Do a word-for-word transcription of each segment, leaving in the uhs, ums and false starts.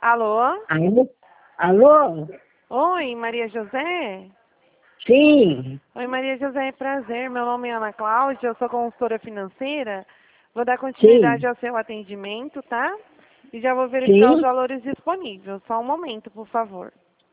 Alô? Alô? Alô? Oi, Maria José? Sim, Oi, Maria José, é prazer. Meu nome é Ana Cláudia, eu sou consultora financeira. Vou dar continuidade sim, ao seu atendimento, tá? E já vou verificar os sim. valores disponíveis. Só um momento, por favor.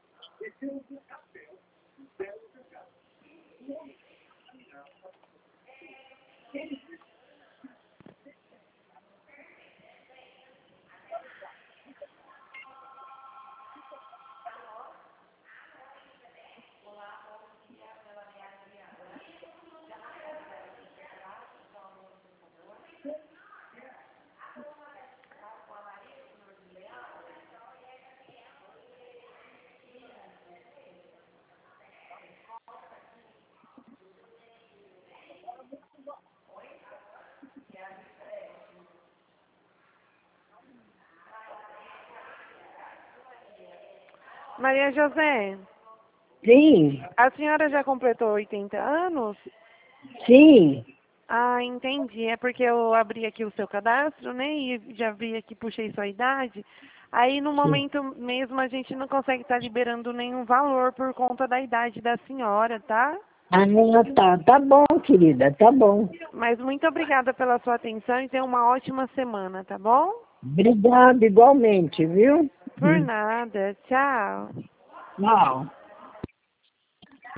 Maria José, Sim, a senhora já completou oitenta anos? sim, Ah, entendi. É porque eu abri aqui o seu cadastro, né? E já vi aqui, puxei sua idade. Aí, no sim. momento mesmo, a gente não consegue estar liberando nenhum valor por conta da idade da senhora, tá? Ah, tá, tá bom, querida, tá bom. Mas muito obrigada pela sua atenção e tenha uma ótima semana, tá bom? Obrigada igualmente, viu? Por nada. Tchau. Tchau.